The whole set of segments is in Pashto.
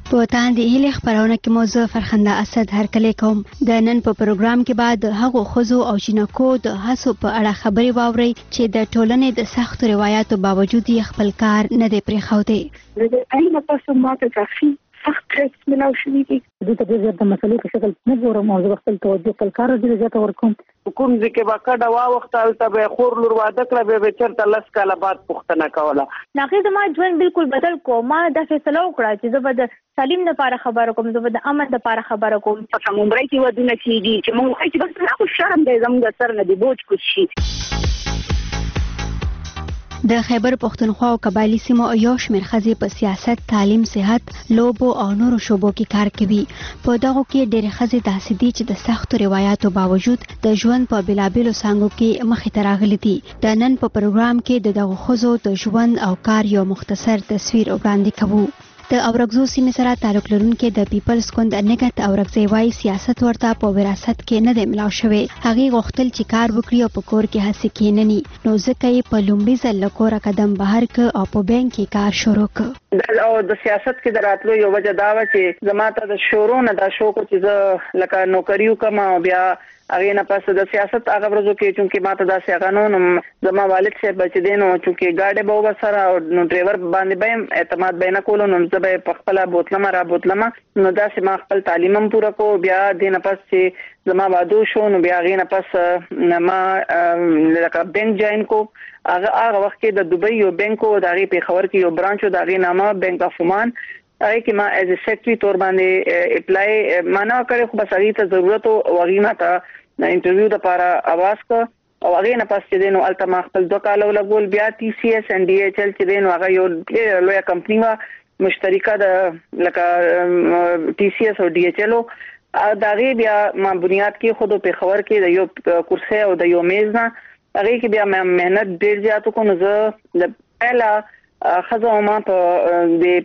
په تاندې هیلې خبرونه کې موضوع فرخنده اسد هرکلی کوم د نن په پروګرام کې بعد هغو ښځو او جنکو د هڅو په اړه خبرې واورئ چې د ټولنې د سختو روایتو باوجود یې خپل کار نه دی پرېښودی. د اړینه پاسه ماته کافي سخت ټریکس ملاو شوي دي. د تدریس د مسلې په شکل نه ګورم او زه خپل توجه خپل کار ډېر زیاته ورکوم. کوم ځکه به کډه واوخته هلته به خور لور واده کړه به چېرته 10 کاله بعد پوښتنه کوله. هغې زما ژوند بالکل بدل کو. ما دا فیصله وکړه چې زه به د تعلیم لپاره خبره کوم، زه به د امن لپاره خبره کوم. په کوم عمره کې ودونه کېږي چې موږ وایو چې بس هغه شرم دی زموږ سر نه دی بوج کوز شي. د خیبر پښتونخوا او قبایلی سیمو یو شمېر ښځې په سیاست، تعلیم، صحت، لوبو او نورو شوبو کې کار کوي. په دغو کې ډېرې ښځې داسې دي چې د سختو روایاتو باوجود د ژوند په بېلابېلو څانګو کې مخې ته راغلي دي. د نن په پروګرام کې د دغو ښځو د ژوند او کار یو مختصر تصویر وړاندې کوو. د اورګزو سیمې سره تعلق لرونکي د پیپلز ګوند نګهت اورګزی وايي سیاست ورته په وراثت کې نه دی ملاو شوی. هغې غوښتل چې کار وکړي او په کور کې هڅې کېنني، نو ځکه یې په لومړي ځل له کوره قدم بهر کړ او په بینک کې کار شروع کړ. او د سیاست کې د راتلو یو وجه دا و چې زما ته د شروع نه دا شوق چې زه لکه نوکری وکم او بیا هغه نه پس د سیاست هغه ورځو کې چې ما ته دا څنګه زما والد صاحب چې دینو چې ګاډي به وسره او نو ډرایور باندې به اعتماد بینه کولو نو زه به په خپل بوتلم نو دا چې ما خپل تعلیمم پوره کو. بیا د نه پس چې زما وادو شو نو بیا غي نه پس ما لکه بینک جوائن کو. هغه وخت کې د دوبۍ یو بانکو د هغه په خبر کې یو برانچو د هغه نامه بانک اف عمان هغه کې ما ایز ا سیکریټری تور باندې اپلای معنا کړې خو بس هغه ته ضرورت او غینا ته انټرویو د لپاره आवाज کو او هغه نه پس چې دینو التما خپل 2 کال ولګول. بیا ټي سي اس ان ډي ایچ ال چې دینو هغه یو لوی کمپنی وا مشترکه د لکه ټي سي اس او ډي ایچ ال دا غي بیا ما بنیاد کې خود په خبر کې د یو کورسه او د یو میز نه هغه کې بیا ما مهنت ډیر زیاتو کو. نو زه د پهلا خزه ما په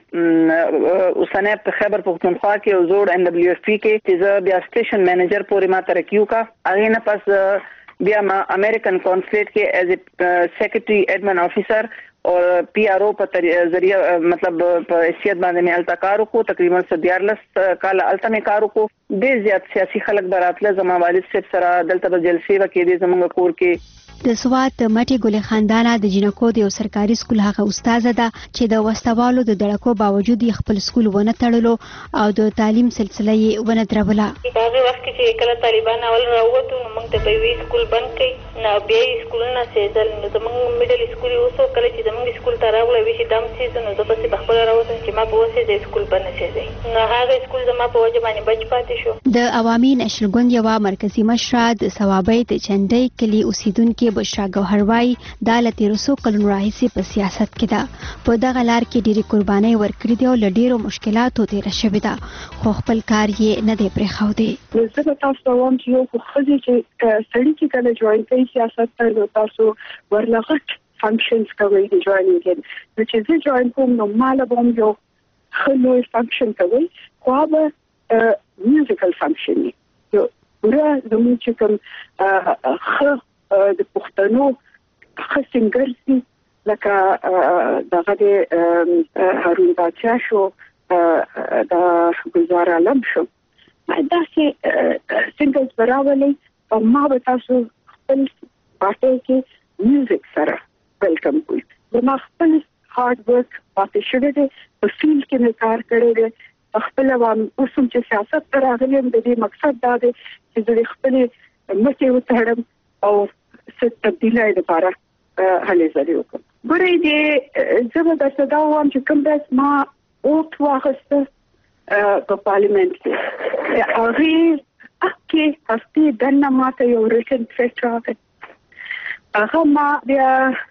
د اوسنه په خیبر پختونخوا کې او زوړ ان دبليو اف پی کې چې زه بیا سټیشن منیجر پورې ما ترکیو کا. هغه نه پس بیا ما امریکن کونسلیټ کې ایز ا سیکریټری ایڈمن افیسر او پی آر او په ذریعہ مطلب په حیثیت باندې مې التکارو کو. تقریبا 14 کال التمه کارو کو. ډیر زیات سیاسي خلک براتله زما والد صاحب سره دلته جلسې وکړې زموږ کور کې. د سوات مټي ګل خاندانه د جنکو د یو سرکاري سکول هغه استاد ده چې د وسوالو د دړکو باوجود خپل سکول ونه تړلو او د تعلیم سلسله یې ونه دروله. هغه وخت چې کله طالبان اول راووتو نو موږ ته په وی سکول بند کړي نو بیا سکولونه سېدل نو زموږ میډل سکول اوسو کله چې زموږ سکول ته راغله وی چې دام سیزن نو زه په خپل راوته چې ما په وسه د سکول بند سېځي نو هغه سکول زما په وجه باندې بچ پاتې شو. د عوامي نشر ګوند یو مرکزی مشر د ثوابۍ د چندۍ کلی اوسیدونکو بشرا ګوهر وايي دا له 1300 کلونو راهیسې په سیاست کې ده. په دغه لار کې ډېری قربانۍ ورکړې دي او له ډېرو مشکلاتو تېره شوې ده خو خپل کار یې نه دی پرېښودی. زه به تاسو ته وایم چې یو ښځې چې سړي چې کله جوائن کوي سیاست ته نو تاسو ورلغټ فنکشنز کوي د جوائنینګ کې چې زه جوائن کوم نو مالا به یو خلوی فنکشن کوي خو به میوزیکل فنکشن یو ورا زموږ چې کوم د پښتنو خسنګرسي لکه دغه د هارون بادشاه شو د گلزار عالم شو دا چې سنگلز براولي او ما به تاسو خپل پارټي کې میوزیک سره ویلکم کوي. زما خپل هارد ورک پاتې شوی دی په فیلډ کې مې کار کړی دی خپل وام اوسم چې سیاست ته راغلم د دې مقصد دا دی چې زه خپل مټې وتړم او ست تبدیلای لپاره هلې ځلې وکړم. ګورې دې زه به درته دا وایم چې کوم ورځ ما اوټ واخیسته په پارلیمنت کې هغې کې هفتې دننه ماته یو ریټن ټیسټ راغی. هغه ما بیا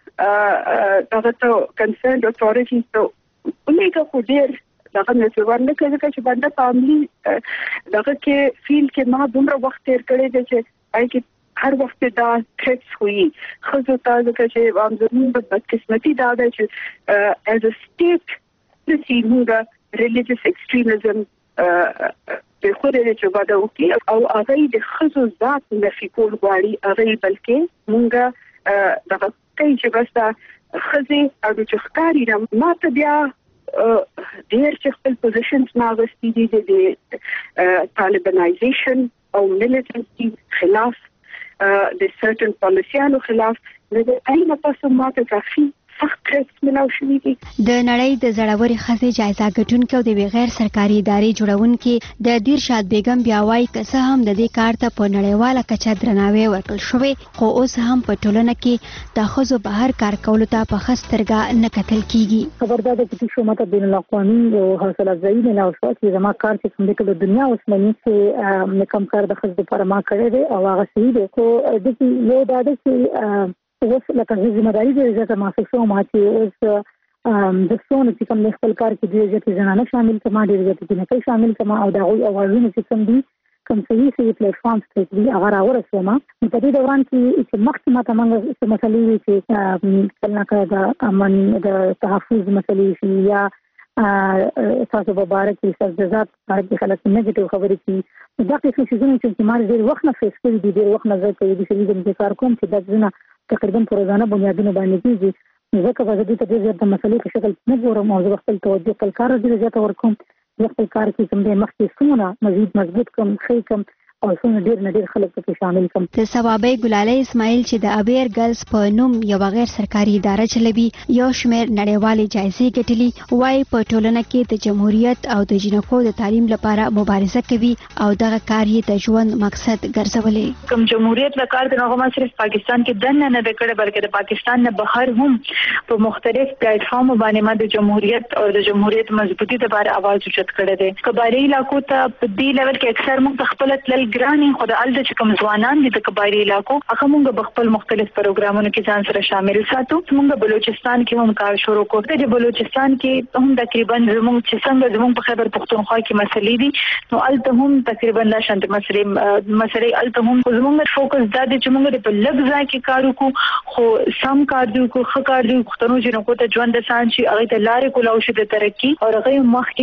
دغه ته کنسرن اتورټیز ته ولیکه خو ډېر دغه مې ورنه کړی چې باندې فاملي دغه کې فیل کې ما دومره وخت تیر کړی دی چې هغه کې هر وخت دا ټریکس وي خو ته ځکه چې زموږ په بدقسمتي دا ده چې as a state د سیمه religious extremism په خوده چې ودا وکي او هغه د خزو ذات نفي کول غواړي هغه بلکې مونږه دغه کوي چې بس دا خزي او چې ښکاری نه ماته بیا ډېر چې خپل پوزیشنز ناغستې دي د طالبانایزیشن او ملیټنسي خلاف د سرټن پالیسیانو خلاف د اينه تاسو ماته کافي سخت ملاو شوې دي. د نړۍ د زړوري خزې جایزه ګټونکو د غیر سرکاري ادارې جوړونکو د دیرشاد بیگم بیا وايي که څه هم د دې کار ته په نړیواله کچه درناوی ورکړل شوی خو اوس هم په ټولنه کې د ښځو بهر کار کولو ته په ښه سترګه نه کتل کیږي. خبردار ده چې شو ماته بین الاقوامي او حوصله افزایي نه او چې زما کار چې کوم د دنیا اوس مني چې کم کار د ښځو لپاره ما کړی دی او هغه صحیح دی خو د دې یو دا ده چې اوس لکه ځمېداري د عزت محسوس او ماتي اوس د څونه چې کوم خپل کار کې د عزت زنانه شامل کما د عزت جنکۍ شامل کما او د غوي اوازونه چې کوم دي کوم صحیح پلیټ فارمز کې دي هغه راورسوم په دې دوران کې مخکې ماته موږ مسلې چې کله کله د امن د تحفظ مسلې یا تاسو مبارک استعداد باندې خلک نیگیټیو خبرې کوي دا څه چې ما ډېر وخت نه فیس کړی دی ډېر وخت نه زه کوي چې کار کوم چې دا ځنه تقریبا په روزانه بنیادونو باندې کیږي ځکه په دې ته ډېر د مسلې په شکل نه ګورم او زه خپل توجه خپل کار ډېر زیات ورکوم خپل کار کې کوم د مخکې څونه مزید مضبوط کوم خې کوم او څونه ډېر خلک په شامل کوم. د ثوابي ګلالۍ اسماعیل چې د ابیر ګرلز په نوم یو غیر سرکاري اداره چلوي یو شمېر نړیوالې جایزې ګټلي وایي په ټولنه کې د جمهوریت او د جنکو د تعلیم لپاره مبارزه کوي او دغه کار یې د ژوند مقصد ګرځولې. کوم جمهوریت لپاره د هغه صرف پاکستان کې دنه نه وکړي بلکې د پاکستان نه بهر هم په مختلف پلیټ فارم باندې ما د جمهوریت او د جمهوریت مضبوطی لپاره आवाज اوچت کړی دی. قبایلی علاقو ته په دې لیول کې اکثر موږ خپل تل ګراني خو د الته چې کوم ځوانان دي د قبایلی علاقو هغه موږ په خپل مختلف پروګرامونو کې ځان سره شامل ساتو. موږ بلوچستان کې هم کار شروع کړو. د بلوچستان کې هم تقریبا زموږ چې څنګه زموږ په خیبر پختونخوا کې مسلې دي نو الته هم تقریبا لا شانت مسلې الته هم زموږ فوکس دا دی چې موږ په لږ ځای کې کار وکړو خو سم کار دی کو ښه کار دی پښتنو جنکو ته ژوند آسان شي هغه ته لارې کولاو شي د ترقی او هغه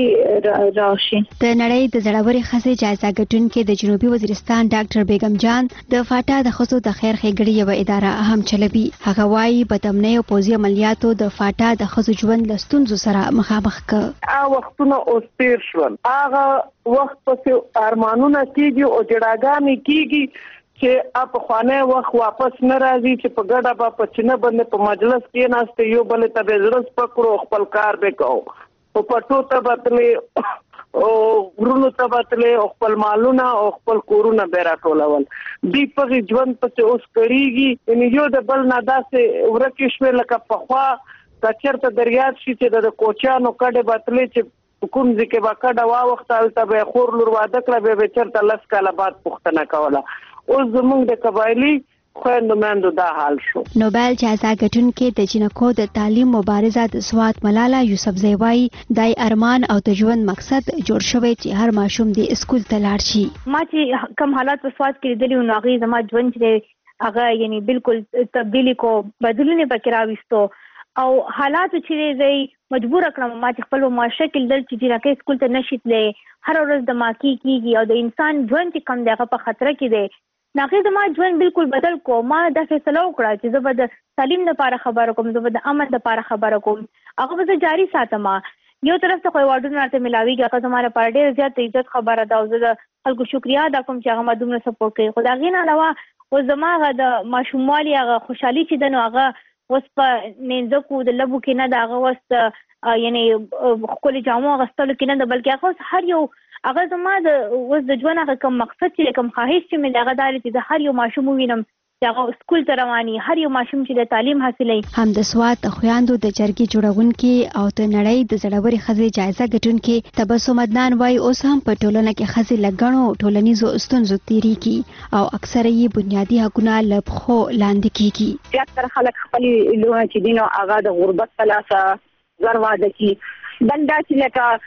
مخکې راشي. د نړۍ د زړوري خزې جایزه ګټونکو د جنوبي وزیرستان ډاکټر بیگم جان د فاټا د ښځو د خیر ښېګړې یو اداره هم چلوي. هغه وايي بدامنۍ او پوځي عملیاتو د فاټا د ښځو ژوند له ستونزو سره مخامخ کړ. وختونه اوس تیر شول هغه وخت په ارمانونه کیږي او جړاګانې کیږي چې په خوانه وخت واپس نه راځي چې په ګډه په چنه باندې په مجلس کې ناشته یو بل ته به ضرورت پکړو خپل کار وکاو په پټو ته بتلې او ورونو ته بتلې او خپل مالونه او خپل کورونه به راټولول دی په ژوند په اوس کړيږي ان یو د بل نه داسې ورکه شوه لکه په خوا کچرته دریاب شي چې د کوچانو کډه بتلې چې کوم ځکه باکډه وا وخت الته به خور لور واده کړه به چرته لس کاله بعد پښتنه کوله اوس زموږ د قبایلی خويندمندو دا حال شو. نوبل جایزه ګټونکو د جنکو د تعلیم مبارزه د سوات ملاله یوسفزۍ وايي دای ارمان او د ژوند مقصد جوړ شوی چې هر ماشوم د اسکول ته لاړ شي. ما چې کم حالات په سوات کې لیدلي نو هغه زما ژوند چې هغه یعنی بالکل تبدیلی کو بدلونه پکې راوستو او حالات چې زی مجبور کړم ما چې خپل معاشره کې دل چې جنکه اسکول ته نشیتلې هر ورځ د ماکی کیږي او د انسان ژوند چې کم دغه په خطر کې دی ناغه زما ژوند بالکل بدل کو. ما د فیصله وکړه چې زه به د تعلیم لپاره خبره کوم زه به د امن لپاره خبره کوم هغه به جاری ساتم. یو طرف ته خو واډونه ته ملاویږي هغه زموږ لپاره ډېر زیات عزت خبره ده او زه د خلکو شکریا ادا کوم چې هغه ما دومره سپورټ کوي. خو دا غي نه علاوه او زموږ د ماشوموالي هغه خوشحالي چې دنو هغه اوس په نینځکو د لبو کې نه دا هغه وست یعنی خپل جامو غستلو کې نه بلکې هغه هر یو هغه زما د اوس د ژوند هغه کوم مقصد چې کوم خواهش چې مې دغه داري چې هر یو ماشوم وینم چې هغه سکول ته رواني هر یو ماشوم چې د تعلیم حاصلې. هم د سوات خويندو د جرګي جوړونکو او د نړۍ د زړوري خزې جایزه ګټونکو تبسم عدنان وايي اوس هم په ټولنه کې خزې لګڼو ټولنیزو ستونزو تیریږي او اکثره یې بنیادی حقوقونه لبخو لاندې کیږي. زیاتره خلک خپل لوه چې دینو هغه د غربت ثلاثه زرواده کی بندا چې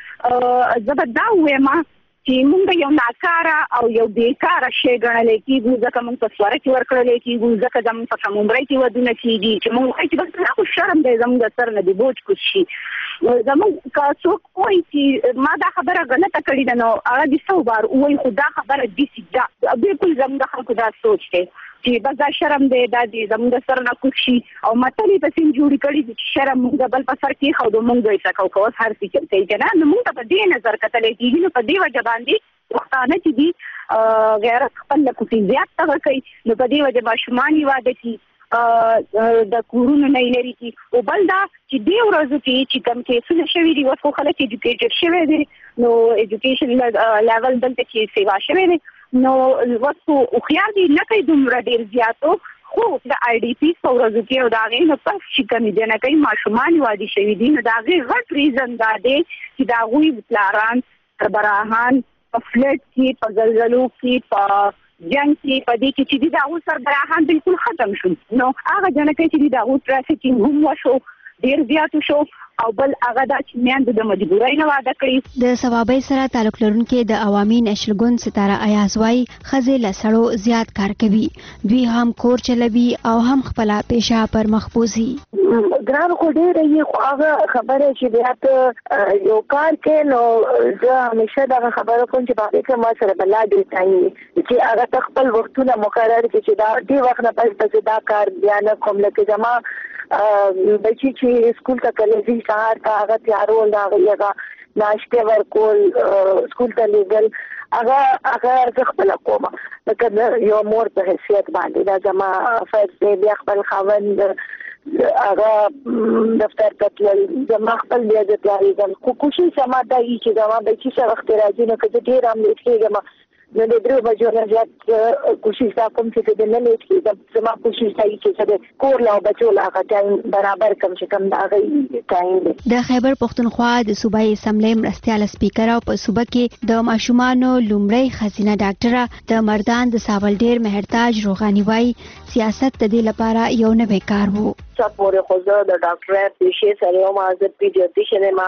لکه زبدا وې ما چې مونږ یو ناکاره او یو بیکاره شی ګڼل کېږو ځکه مونږ په سواره کې ورکړل کېږو ځکه زموږ په عمرې کې ودونه کېږي چې مونږ وایي چې بس خو شرم دی زموږ سر نه دی بوج کوز شي زموږ که څوک وایي چې ما دا خبره غلطه کړې ده نو هغه دې څو بار وایي خو دا خبره داسې ده بالکل زموږ خلکو دا سوچ دی چې بس دا شرم دی دا دې زموږ سره نه کوشي او متلې په سین جوړ کړي چې شرم موږ بل په سر کې خو د موږ دوی څخه کوو هر څه کوي کنه نو موږ په دې نظر کتلې کېږي نو په دې وجه باندې وختانه چې دي غیرت خپل کوتي زیات تغ کوي نو په دې وجه ماشومان واده کی د کورونو نه لري کی او بل دا چې دی ورځو کې چې کوم کیسونه شوي دي وڅ خلک ایجوکیټډ شوي دي نو ایجوکیشن لیول دلته کې سیوا شوي دي نو وڅ خو خيار دي نه کوي دومره ډیر زیاتو خو د آی ډی پی ورځو کې او دا غي نو پس چې کوم دي نه کوي ماشومان وادي شوي دي نو دا غي غټ ریزن دا دی چې دا غوي پلاران برهان په فلټ کې په زلزلو کې په جنگ کې په دې کې چې دا اوس سربراهان بالکل ختم شو نو هغه جنکه چې دا اوس ټرافیکینګ هم وشو ډیر زیات شو او بل هغه د چمیان د مجبورۍ نه واده کړی د ثوابي سره تعلق لرونکي د عوامي نشل ګوند ستاره ایاز وايي خزه لسړو زیات کار کوي دوی هم کور چلوي او هم خپل پیشه پر مخبوزي ګران خو ډیر یې خو هغه خبره چې بیا یو کار کې نو زه همیشه دا خبره کوم چې باندې کې ما سره بلا دی چې هغه خپل وختونه مقرر کړي چې دا دی وخت نه پس دا کار بیا نه کوم لکه زما بچی چې سکول ته کلیزي سهار ته هغه تیارول دا هغه ناشته ورکول سکول ته لګل هغه خپل کومه لکه یو مور په حیثیت باندې دا زما فرض دی بیا خپل خاوند هغه دفتر ته تلل زما خپل بیا د تیاری کوم کوشش سم دا چې زما بچی سره وخت راځي نو کله ډیر هم لېږم نو د درو بجو نه زیات کوشش کوم چې د نن کې زما کوشش کوي چې د کور لا بچو لا ټایم برابر کم چې کم دا غي ټایم دی د خیبر پختونخوا د صوبایي اسمبلی مرستيال سپیکر او په صوبه کې د ماشومانو لومړی خزینه ډاکټره د مردان د ساولډیر مهرتاج روغانی وای سیاست د دې لپاره یو نوې کار وو څو پورې خو زه د ډاکټر پیشې سره یو مازه پیډیاټریشن ما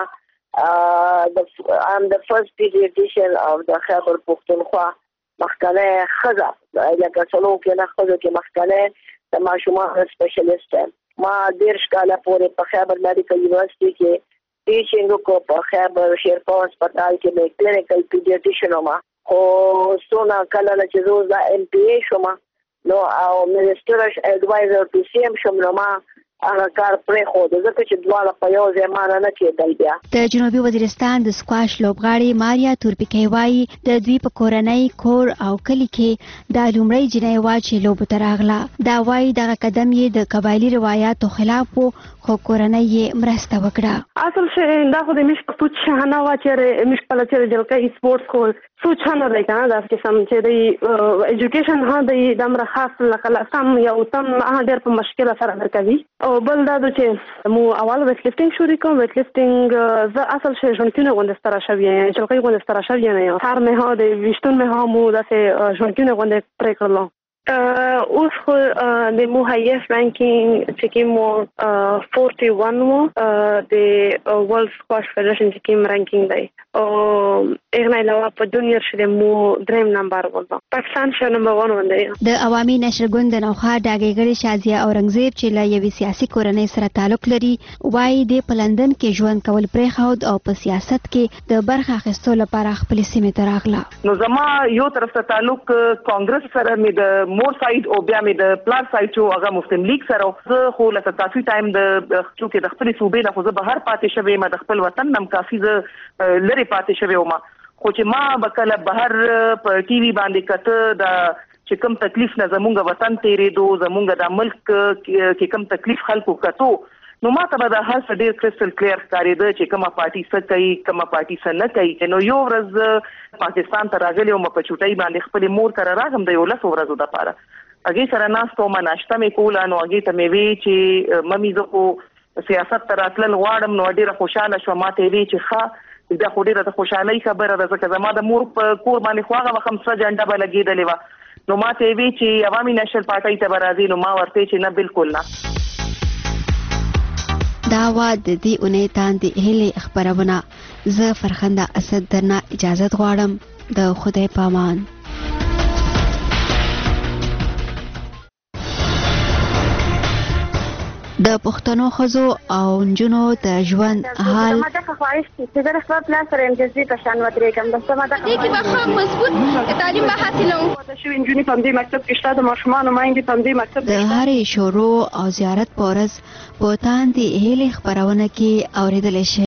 I'm the first pediatrician of the Khyber Pakhtunkhwa مخکنه خزه لکه څلو کې نه خزه کې مخکنه د ماشومان سپیشلیست ما ډیر کاله پورې په خیبر میډیکل یونیورسيټي کې ټیچینګ کو په خیبر شیرپا هسپتال کې د کلینیکل پیډیاټریشن ما خو سونا کله چې روز د ام پی ای شوم نو او منسټر اډوایزر ټو سی ام شوم نو ما هغه کار پرې خو د ځکه چې دواړه په یو ځای مانه نه کېدل بیا د جنوبي وزیرستان د سکواش لوبغاړي ماریا تورپیکي وایي د دوی په کورنۍ کور او کلی کې د لومړی جنۍ واچي لوب تراغله دا وایي دغه قدم یې د قبایلی روایتو خلاف وو خو کورنۍ یې مرسته وکړه اصل شي دا خو د مش په چانه واچره مش په لچره جلکې سپورت کو سوچانه دی کنه دا چې سم چې د ایجوکیشن ها د امر خاص لکه سم یو تم ډېر په مشکله سره درکوي او بل دا چې مو اول ویټ لفټینګ شروع کوم ویټ لفټینګ زه اصل شي ژوندونه غونډه ستاره شوی یم چې کوي غونډه ستاره شوی یم هر مه ها د وشتون مه ها مو داسې ژوندونه غونډه پرې کړل اوس خو د مو هایست رانکینګ چې مو 41 مو د ورلد سکواش فدریشن چې رانکینګ دی او اغه علاوه په جونیئر شې مو دریم نمبر ولته پاکستان شو نمبر 1 باندې د عوامي نشر ګوند نوخه ډاګېګړې شازیه اورنګزیب چې له یوې سیاسي کورنۍ سره تعلق لري وايي د پلندن کې ژوند کول پرې خود او په سیاست کې د برخه اخیستلو لپاره خپل سیمه ته راغله نو زما یو طرف ته تعلق کانګرس سره مې د مور سایډ او بیا مې د پلار سایډ چې هغه مسلم لیگ سره زه خو لکه کافي ټایم د چې د خپل صوبې نه خو زه بهر پاتې شوې ما د خپل وطن نم کافي زه لري پاتې شوې ما خو چې ما بکله بهر په ټي وي باندې کته د چې کوم تکلیف نه زمونږ وطن تیرې زمونږ د ملک کې کوم تکلیف خلکو کتو نو ما ته به هر څه ډیر کرسټل کلیر ښکارېده چې کومه پارټي څه کوي کومه پارټي څه نه کوي نو یو ورځ پاکستان ته راغلی وم په چوټۍ باندې خپل مور سره راغم د یو لس ورځو دپاره هغې سره ناستو ما ناشته مې کوله نو هغې ته مې وی چې ممي زه خو سیاست ته راتلل غواړم نو ډېره خوشحاله شوه ما ته یې وی چې ښه دا خو ډېره د خوشحالۍ خبره ده ځکه زما د مور په کور باندې خو هغه وخت هم سره جنډه به لګېدلې وه نو ما ته یې وی چې عوامي نشل پارټۍ ته به راځي نو ما ورته چې نه بالکل نه دا وا د دې اونۍ تاندې هلې خبرونه زه فرخنده اسد درنه اجازت غواړم د خدای پامان د پښتنو ښځو او نجونو د ژوند حال ماده خواهش چې د خپل پلان سره امتیازي په شان ودرېږم د سماده کې به هم مضبوط تعلیم به حاصلوم. د شو انجونی په دې مکتب کې شته د ماشومان مایندې په دې مکتب د هرې شروع او زیارت پورز په تاندې هلي خبرونه کې اوریدل شي.